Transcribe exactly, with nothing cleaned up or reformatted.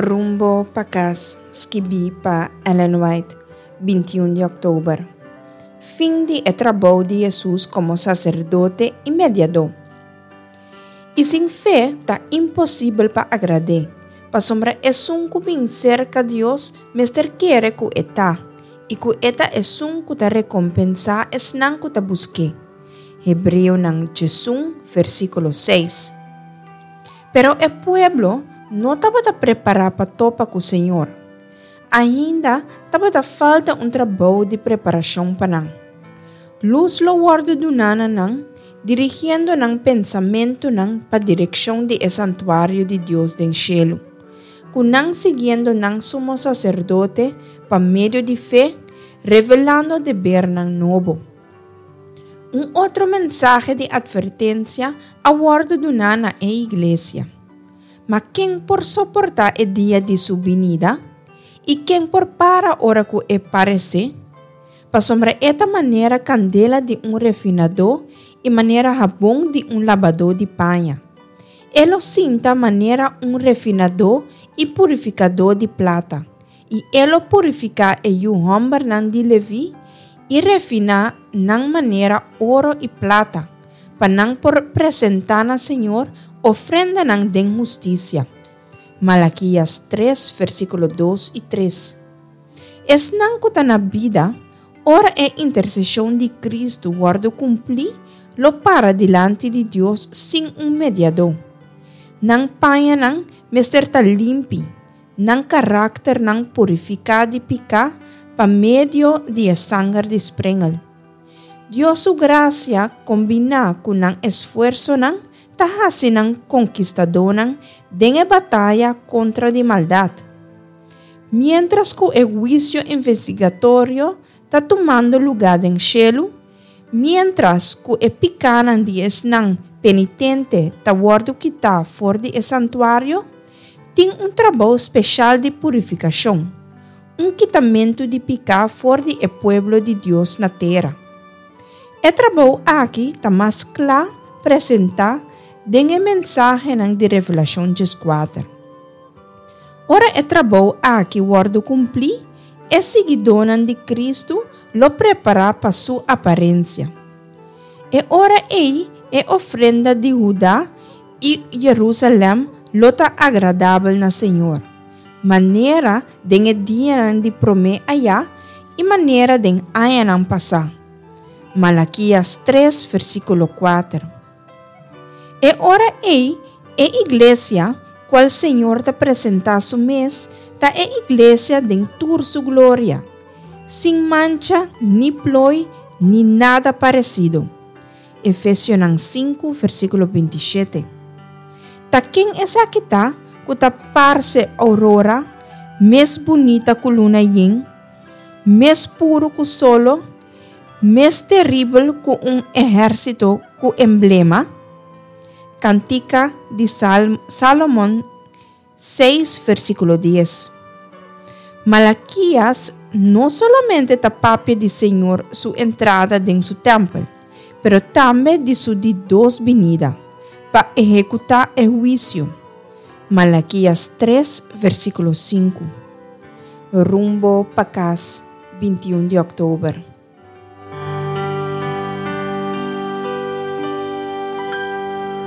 Rumbo pa casa, escrevi para Ellen White, vinte e um de outubro. Fim de trabalho de Jesus como sacerdote e mediador. E sem fé está impossível para agradar. Para sombra é um que bem cerca de Deus, mas ter querer que está. E que eta é um que está recompensar, é não que está busque. Hebreu nang Jesus, versículo seis. Pero o pueblo não estava preparado para topar com o Senhor. Ainda estava falta um trabalho de preparação para nós. Luz lo guardo do nana nang, dirigindo nang pensamento nang para a direção de santuário de Deus do cielo. Kunang seguindo nang sumo sacerdote para meio de fé, revelando o dever nang novo. Um outro mensagem de advertência a guardo do nana é a igreja. Mas quem por suportar o dia de sua vinida? E quem por para a hora que é parecer? Para sombra esta maneira candela de um refinador e maneira rabão de um lavador de panha. Ele sinta maneira um refinador e purificador de plata. E ele purifica e o homem nan de Levi e refina nan maneira ouro e plata, para nan por apresentar na Senhor ofrenda nan de justiça. Malaquias três, versículo dois e três. Es nan que na vida, ora é intercessão de Cristo guardo cumprir lo para diante de Deus sem um mediador. Nang panha nang mester ta limpi, nang carácter nang purificado e picar pa medio de sangue de sprengel. Deus su gracia combina com nang esforço nang tahasi nang conquistador nang dengue batalha contra de maldade. Mientras que o juízo investigatório está tomando lugar em cielo, mientras que o picanan de esnang penitente está guardo que está fora de santuário, tem um trabalho especial de purificação, um quitamento de picar fora de o pueblo de Deus na terra. O trabalho aqui está mais claro apresentar dengue mensagem de revelação de quatro. Ora o trabalho aqui guardo cumprir é seguidor de Cristo lo prepara para sua aparência. E ora ei é ofrenda de Judá e Jerusalém lo tá agradável na Senhor. Maneira de dia de promê allá e maneira de aia passar. Malaquias três, versículo quatro. E ora ei é igreja qual Senhor te apresentar su mês, ta é igreja de toda sua glória, sem mancha, ni ploi, ni nada parecido. Efésios cinco, versículo vinte e sete. Ta quem essa aqui tá, que ta parece aurora, mais bonita que luna yin, mais puro que solo, mais terrível que um exército com emblema? Cantica de Sal- Salomón seis, versículo dez. Malaquias não solamente tapapia de Senhor sua entrada em seu templo, pero também de sua de dos venida, para executar o juízo. Malaquias três, versículo cinco. Rumbo para casa, vinte e um de outubro.